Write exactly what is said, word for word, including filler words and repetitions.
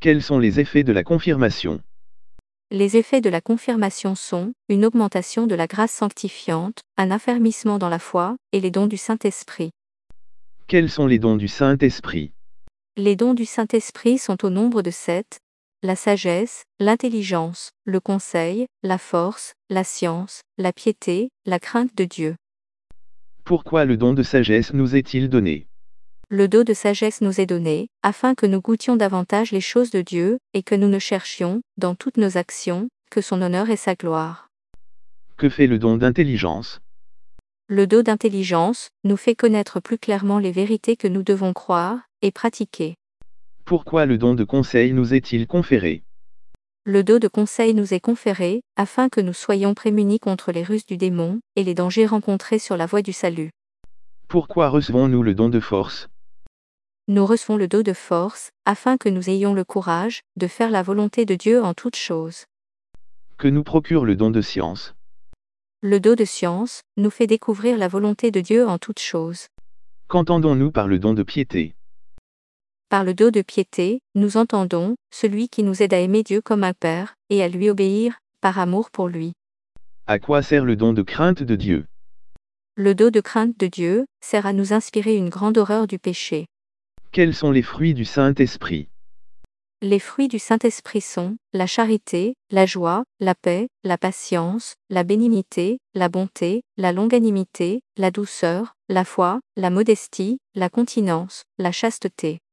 Quels sont les effets de la confirmation? Les effets de la confirmation sont une augmentation de la grâce sanctifiante, un affermissement dans la foi, et les dons du Saint-Esprit. Quels sont les dons du Saint-Esprit? Les dons du Saint-Esprit sont au nombre de sept: la sagesse, l'intelligence, le conseil, la force, la science, la piété, la crainte de Dieu. Pourquoi le don de sagesse nous est-il donné? Le don de sagesse nous est donné, afin que nous goûtions davantage les choses de Dieu, et que nous ne cherchions, dans toutes nos actions, que son honneur et sa gloire. Que fait le don d'intelligence? Le don d'intelligence nous fait connaître plus clairement les vérités que nous devons croire et pratiquer. Pourquoi le don de conseil nous est-il conféré? Le don de conseil nous est conféré, afin que nous soyons prémunis contre les ruses du démon, et les dangers rencontrés sur la voie du salut. Pourquoi recevons-nous le don de force? Nous recevons le don de force, afin que nous ayons le courage de faire la volonté de Dieu en toutes choses. Que nous procure le don de science? Le don de science nous fait découvrir la volonté de Dieu en toutes choses. Qu'entendons-nous par le don de piété? Par le don de piété, nous entendons celui qui nous aide à aimer Dieu comme un Père, et à lui obéir, par amour pour lui. À quoi sert le don de crainte de Dieu? Le don de crainte de Dieu sert à nous inspirer une grande horreur du péché. Quels sont les fruits du Saint-Esprit? Les fruits du Saint-Esprit sont la charité, la joie, la paix, la patience, la bénignité, la bonté, la longanimité, la douceur, la foi, la modestie, la continence, la chasteté.